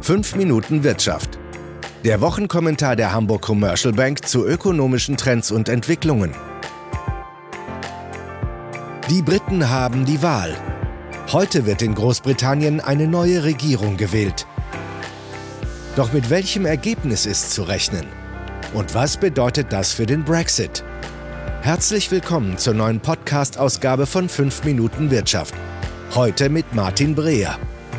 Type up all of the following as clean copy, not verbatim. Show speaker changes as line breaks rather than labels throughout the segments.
5 Minuten Wirtschaft. Der Wochenkommentar der Hamburg Commercial Bank zu ökonomischen Trends und Entwicklungen. Die Briten haben die Wahl. Heute wird in Großbritannien eine neue Regierung gewählt. Doch mit welchem Ergebnis ist zu rechnen? Und was bedeutet das für den Brexit? Herzlich willkommen zur neuen Podcast-Ausgabe von 5 Minuten Wirtschaft. Heute mit Martin Breher.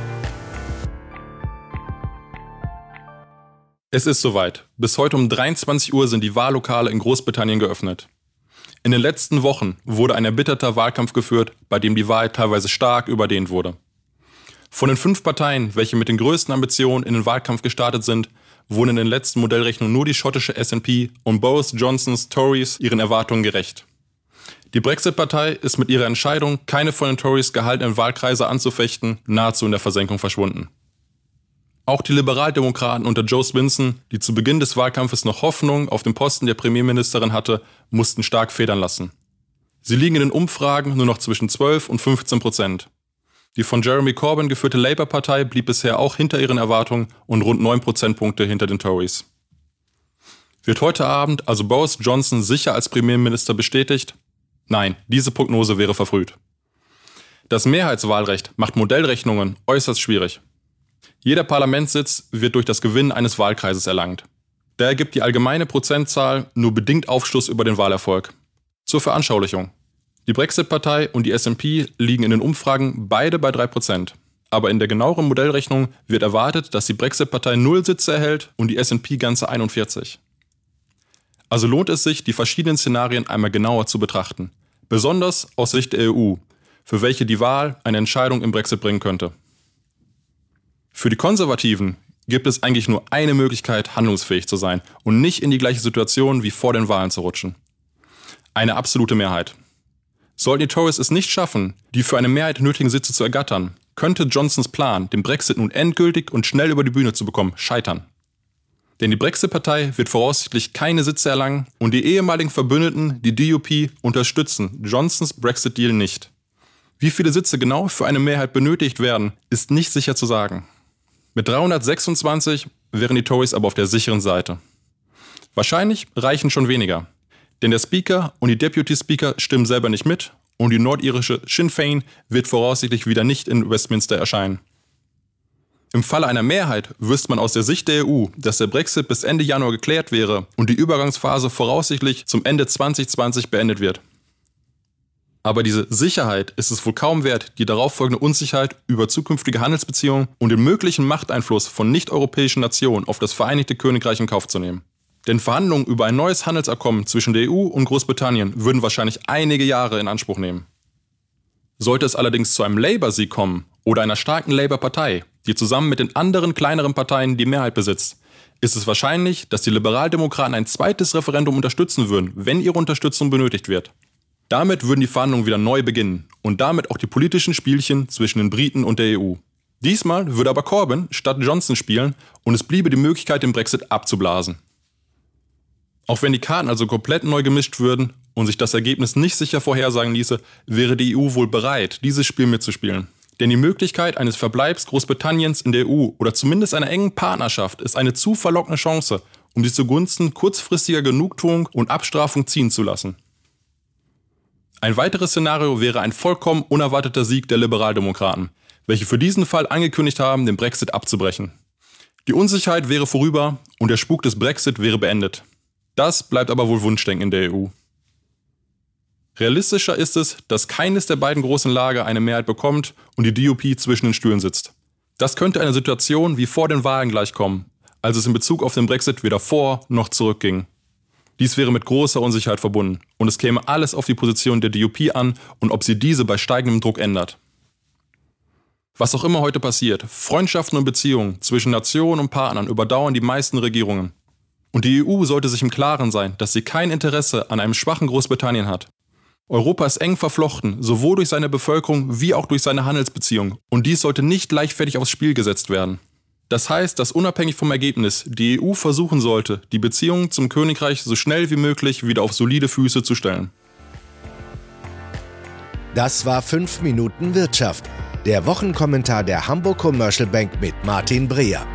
Es ist soweit. Bis heute um 23 Uhr sind die Wahllokale in Großbritannien geöffnet. In den letzten Wochen wurde ein erbitterter Wahlkampf geführt, bei dem die Wahl teilweise stark überdehnt wurde. Von den 5 Parteien, welche mit den größten Ambitionen in den Wahlkampf gestartet sind, wurden in den letzten Modellrechnungen nur die schottische SNP und Boris Johnsons Tories ihren Erwartungen gerecht. Die Brexit-Partei ist mit ihrer Entscheidung, keine von den Tories gehaltenen Wahlkreise anzufechten, nahezu in der Versenkung verschwunden. Auch die Liberaldemokraten unter Jo Swinson, die zu Beginn des Wahlkampfes noch Hoffnung auf den Posten der Premierministerin hatte, mussten stark federn lassen. Sie liegen in den Umfragen nur noch zwischen 12 und 15%. Die von Jeremy Corbyn geführte Labour-Partei blieb bisher auch hinter ihren Erwartungen und rund 9 Prozentpunkte hinter den Tories. Wird heute Abend also Boris Johnson sicher als Premierminister bestätigt? Nein, diese Prognose wäre verfrüht. Das Mehrheitswahlrecht macht Modellrechnungen äußerst schwierig. Jeder Parlamentssitz wird durch das Gewinnen eines Wahlkreises erlangt. Daher gibt die allgemeine Prozentzahl nur bedingt Aufschluss über den Wahlerfolg. Zur Veranschaulichung. Die Brexit-Partei und die SNP liegen in den Umfragen beide bei 3%. Aber in der genaueren Modellrechnung wird erwartet, dass die Brexit-Partei 0 Sitze erhält und die SNP ganze 41. Also lohnt es sich, die verschiedenen Szenarien einmal genauer zu betrachten. Besonders aus Sicht der EU, für welche die Wahl eine Entscheidung im Brexit bringen könnte. Für die Konservativen gibt es eigentlich nur eine Möglichkeit, handlungsfähig zu sein und nicht in die gleiche Situation wie vor den Wahlen zu rutschen. Eine absolute Mehrheit. Sollten die Tories es nicht schaffen, die für eine Mehrheit nötigen Sitze zu ergattern, könnte Johnsons Plan, den Brexit nun endgültig und schnell über die Bühne zu bekommen, scheitern. Denn die Brexit-Partei wird voraussichtlich keine Sitze erlangen und die ehemaligen Verbündeten, die DUP, unterstützen Johnsons Brexit-Deal nicht. Wie viele Sitze genau für eine Mehrheit benötigt werden, ist nicht sicher zu sagen. Mit 326 wären die Tories aber auf der sicheren Seite. Wahrscheinlich reichen schon weniger, denn der Speaker und die Deputy Speaker stimmen selber nicht mit und die nordirische Sinn Féin wird voraussichtlich wieder nicht in Westminster erscheinen. Im Falle einer Mehrheit wüsste man aus der Sicht der EU, dass der Brexit bis Ende Januar geklärt wäre und die Übergangsphase voraussichtlich zum Ende 2020 beendet wird. Aber diese Sicherheit ist es wohl kaum wert, die darauffolgende Unsicherheit über zukünftige Handelsbeziehungen und den möglichen Machteinfluss von nicht-europäischen Nationen auf das Vereinigte Königreich in Kauf zu nehmen. Denn Verhandlungen über ein neues Handelsabkommen zwischen der EU und Großbritannien würden wahrscheinlich einige Jahre in Anspruch nehmen. Sollte es allerdings zu einem Labour-Sieg kommen oder einer starken Labour-Partei, die zusammen mit den anderen kleineren Parteien die Mehrheit besitzt, ist es wahrscheinlich, dass die Liberaldemokraten ein zweites Referendum unterstützen würden, wenn ihre Unterstützung benötigt wird. Damit würden die Verhandlungen wieder neu beginnen und damit auch die politischen Spielchen zwischen den Briten und der EU. Diesmal würde aber Corbyn statt Johnson spielen und es bliebe die Möglichkeit, den Brexit abzublasen. Auch wenn die Karten also komplett neu gemischt würden und sich das Ergebnis nicht sicher vorhersagen ließe, wäre die EU wohl bereit, dieses Spiel mitzuspielen. Denn die Möglichkeit eines Verbleibs Großbritanniens in der EU oder zumindest einer engen Partnerschaft ist eine zu verlockende Chance, um sie zugunsten kurzfristiger Genugtuung und Abstrafung ziehen zu lassen. Ein weiteres Szenario wäre ein vollkommen unerwarteter Sieg der Liberaldemokraten, welche für diesen Fall angekündigt haben, den Brexit abzubrechen. Die Unsicherheit wäre vorüber und der Spuk des Brexit wäre beendet. Das bleibt aber wohl Wunschdenken in der EU. Realistischer ist es, dass keines der beiden großen Lager eine Mehrheit bekommt und die DUP zwischen den Stühlen sitzt. Das könnte einer Situation wie vor den Wahlen gleichkommen, als es in Bezug auf den Brexit weder vor noch zurück ging. Dies wäre mit großer Unsicherheit verbunden und es käme alles auf die Position der DUP an und ob sie diese bei steigendem Druck ändert. Was auch immer heute passiert, Freundschaften und Beziehungen zwischen Nationen und Partnern überdauern die meisten Regierungen. Und die EU sollte sich im Klaren sein, dass sie kein Interesse an einem schwachen Großbritannien hat. Europa ist eng verflochten, sowohl durch seine Bevölkerung wie auch durch seine Handelsbeziehungen und dies sollte nicht leichtfertig aufs Spiel gesetzt werden. Das heißt, dass unabhängig vom Ergebnis die EU versuchen sollte, die Beziehungen zum Königreich so schnell wie möglich wieder auf solide Füße zu stellen.
Das war 5 Minuten Wirtschaft, der Wochenkommentar der Hamburg Commercial Bank mit Martin Breher.